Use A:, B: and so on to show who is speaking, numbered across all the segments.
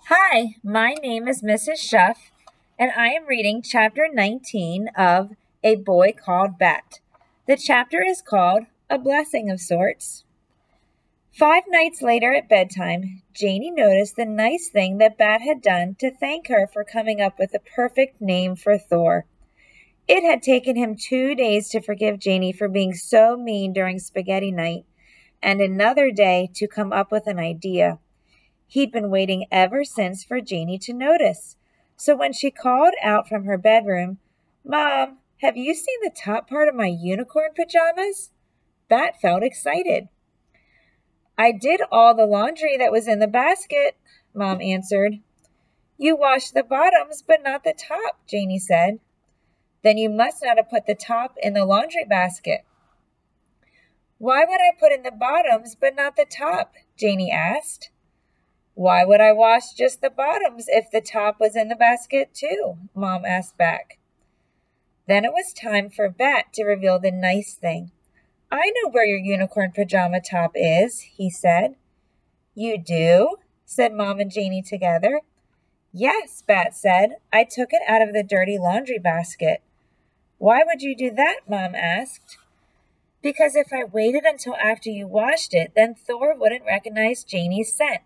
A: Hi, my name is Mrs. Shuff, and I am reading chapter 19 of A Boy Called Bat. The chapter is called A Blessing of Sorts. 5 nights later at bedtime, Janie noticed the nice thing that Bat had done to thank her for coming up with the perfect name for Thor. It had taken him 2 days to forgive Janie for being so mean during spaghetti night, and another day to come up with an idea. He'd been waiting ever since for Janie to notice. So when she called out from her bedroom, "Mom, have you seen the top part of my unicorn pajamas?" Bat felt excited. "I did all the laundry that was in the basket," Mom answered. "You washed the bottoms, but not the top," Janie said. "Then you must not have put the top in the laundry basket." "Why would I put in the bottoms, but not the top?" Janie asked. "Why would I wash just the bottoms if the top was in the basket too?" Mom asked back. Then it was time for Bat to reveal the nice thing. "I know where your unicorn pajama top is," he said. "You do?" said Mom and Janie together. "Yes," Bat said. "I took it out of the dirty laundry basket." "Why would you do that?" Mom asked. "Because if I waited until after you washed it, then Thor wouldn't recognize Janie's scent."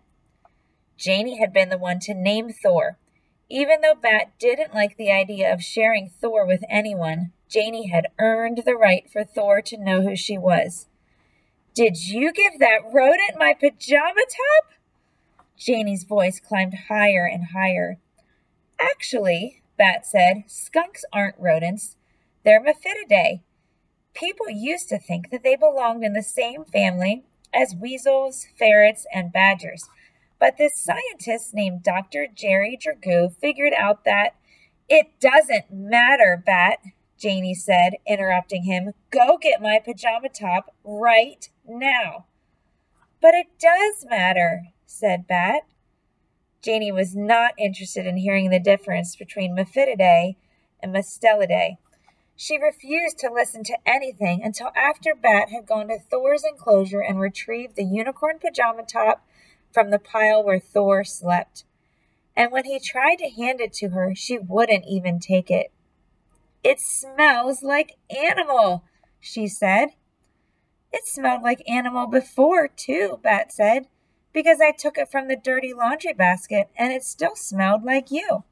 A: Janie had been the one to name Thor. Even though Bat didn't like the idea of sharing Thor with anyone, Janie had earned the right for Thor to know who she was. "Did you give that rodent my pajama top?" Janie's voice climbed higher and higher. "Actually," Bat said, "skunks aren't rodents. They're Mephididae. People used to think that they belonged in the same family as weasels, ferrets, and badgers. But this scientist named Dr. Jerry Dragoo figured out that it doesn't matter, Bat," Janie said, interrupting him. "Go get my pajama top right now." "But it does matter," said Bat. Janie was not interested in hearing the difference between Mephididae and Mustelidae. She refused to listen to anything until after Bat had gone to Thor's enclosure and retrieved the unicorn pajama top from the pile where Thor slept. And when he tried to hand it to her, she wouldn't even take it. "It smells like animal," she said. "It smelled like animal before, too," Bat said, "because I took it from the dirty laundry basket, and it still smelled like you."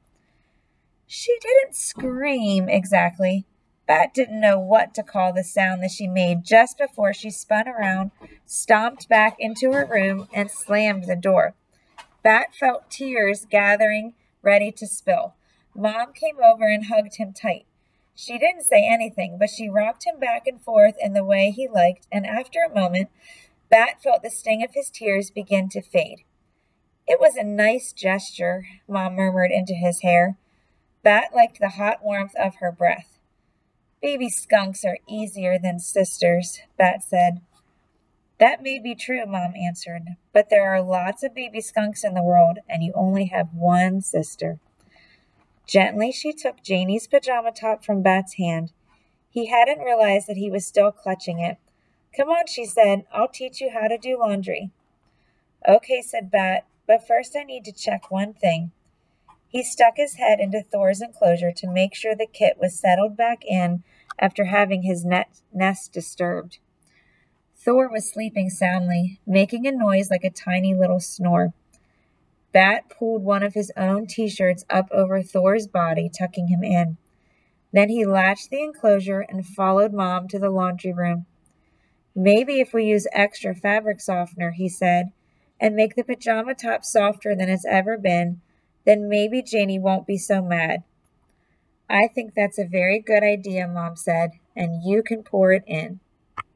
A: She didn't scream exactly. Bat didn't know what to call the sound that she made just before she spun around, stomped back into her room, and slammed the door. Bat felt tears gathering, ready to spill. Mom came over and hugged him tight. She didn't say anything, but she rocked him back and forth in the way he liked, and after a moment, Bat felt the sting of his tears begin to fade. "It was a nice gesture," Mom murmured into his hair. Bat liked the hot warmth of her breath. "Baby skunks are easier than sisters," Bat said. "That may be true," Mom answered, "but there are lots of baby skunks in the world, and you only have one sister." Gently, she took Janie's pajama top from Bat's hand. He hadn't realized that he was still clutching it. "Come on," she said. "I'll teach you how to do laundry." "Okay," said Bat, "but first I need to check one thing." He stuck his head into Thor's enclosure to make sure the kit was settled back in after having his nest disturbed. Thor was sleeping soundly, making a noise like a tiny little snore. Bat pulled one of his own t-shirts up over Thor's body, tucking him in. Then he latched the enclosure and followed Mom to the laundry room. "Maybe if we use extra fabric softener," he said, "and make the pajama top softer than it's ever been, then maybe Janie won't be so mad." "I think that's a very good idea," Mom said, "and you can pour it in."